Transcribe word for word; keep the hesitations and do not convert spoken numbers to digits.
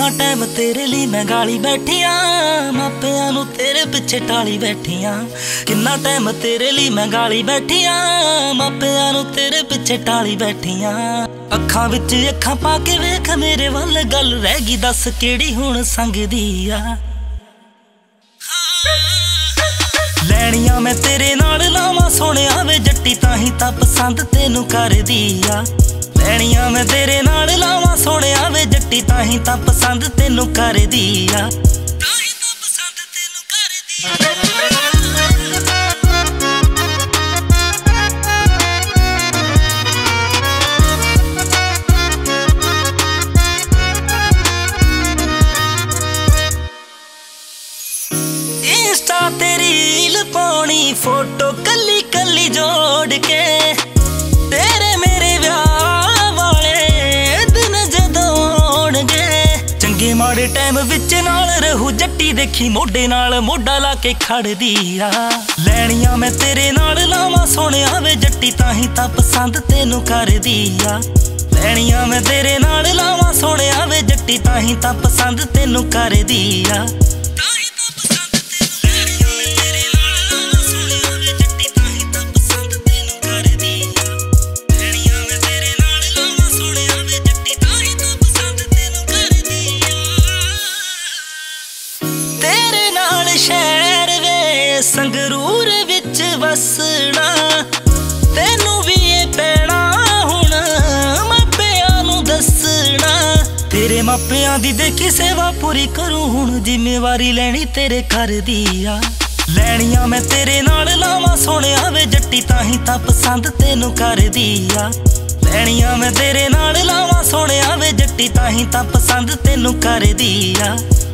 ਕਿੰਨਾ ਟਾਈਮ ਤੇਰੇ ਲਈ ਮੈਂ ਗਾਲੀ ਬੈਠੀਆਂ, ਮਾਪਿਆਂ ਨੂੰ ਤੇਰੇ ਪਿੱਛੇ ਟਾਲੀ ਬੈਠੀਆਂ। ਕਿੰਨਾ ਟਾਈਮ ਤੇਰੇ ਲਈ ਮੈਂ ਗਾਲੀ ਬੈਠੀਆਂ, ਮਾਪਿਆਂ ਨੂੰ ਤੇਰੇ ਪਿੱਛੇ ਟਾਲੀ ਬੈਠੀਆਂ। ਅੱਖਾਂ ਵਿੱਚ ਅੱਖਾਂ ਪਾ ਕੇ ਵੇਖ ਮੇਰੇ ਵੱਲ, ਗੱਲ ਰਹਿ ਗਈ ਦੱਸ ਕਿਹੜੀ ਹੁਣ ਸੰਗਦੀ ਆ। ਲੈਣੀਆਂ ਮੈਂ ਤੇਰੇ ਨਾਲ ਲਾਵਾਂ ਸੋਹਣਿਆ ਵੇ ਜੱਟੀ, ਤਾਂ ਹੀ ਤਾਂ ਪਸੰਦ ਤੈਨੂੰ ਕਰਦੀ ਆ। ਲੈਣੀਆਂ ਮੈਂ ਤੇਰੇ ਨਾਲ ਲਾਵਾਂ ਸੋਹਣਿਆ ਵੇ ਜੱਟੀ, ਤਾਂ ਹੀ ਤਾਂ ਪਸੰਦ ਤੈਨੂੰ ਕਰਦੀ ਆ। ਤਾਂ ਹੀ ਤਾਂ ਪਸੰਦ ਤੈਨੂੰ ਕਰਦੀ ਆ। ਇੰਸਟਾ ਤੇ ਰੀਲ ਪਾਉਣੀ, ਫੋਟੋ ਕੱਲੀ ਕੱਲੀ ਜੋੜ ਕੇ, ਤੇਰੇ ਮੇਰੇ ਵਿਆਹ ਵਾਲੇ ਦਿਨ ਜਦੋਂ ਆਉਣਗੇ। ਚੰਗੇ ਮਾੜੇ ਟਾਈਮ ਵਿੱਚ ਨਾਲ ਰਹੂ ਜੱਟੀ, ਦੇਖੀ ਮੋਢੇ ਨਾਲ ਮੋਢਾ ਲਾ ਕੇ ਖੜਦੀ ਆ। ਲੈਣੀਆਂ ਮੈਂ ਤੇਰੇ ਨਾਲ ਲਾਵਾਂ ਸੋਹਣਿਆ ਵੇ ਜੱਟੀ, ਤਾਂ ਹੀ ਤਾਂ ਪਸੰਦ ਤੈਨੂੰ ਕਰਦੀ ਆ। ਲੈਣੀਆਂ ਮੈਂ ਤੇਰੇ ਨਾਲ ਲਾਵਾਂ ਸੋਹਣਿਆ ਵੇ ਜੱਟੀ, ਤਾਂ ਹੀ ਤਾਂ ਪਸੰਦ ਤੈਨੂੰ ਕਰਦੀ ਆ। ਸ਼ਹਿਰ ਵੇ ਸੰਗਰੂਰ ਵਿੱਚ ਵਸਣਾ, ਤੈਨੂੰ ਵੀ ਇਹ ਪੈਣਾ ਹੁਣ ਮਾਪਿਆਂ ਨੂੰ ਦੱਸਣਾ। ਤੇਰੇ ਮਾਪਿਆਂ ਦੀ ਦੇਖੀ ਸੇਵਾ ਪੂਰੀ ਕਰੂੰ ਹੁਣ, ਜ਼ਿੰਮੇਵਾਰੀ ਲੈਣੀ ਤੇਰੇ ਘਰ ਦੀ ਆ। ਲੈਣੀਆਂ ਮੈਂ ਤੇਰੇ ਨਾਲ ਲਾਵਾਂ ਸੋਹਣਿਆ ਵੇ ਜੱਟੀ, ਤਾਂ ਹੀ ਤਾਂ ਪਸੰਦ ਤੈਨੂੰ ਕਰਦੀ ਆ। ਲੈਣੀਆਂ ਮੈਂ ਤੇਰੇ ਨਾਲ ਲਾਵਾਂ ਸੋਹਣਿਆ ਵੇ ਜੱਟੀ, ਤਾਂ ਹੀ ਤਾਂ ਪਸੰਦ ਤੈਨੂੰ ਕਰਦੀ ਆ।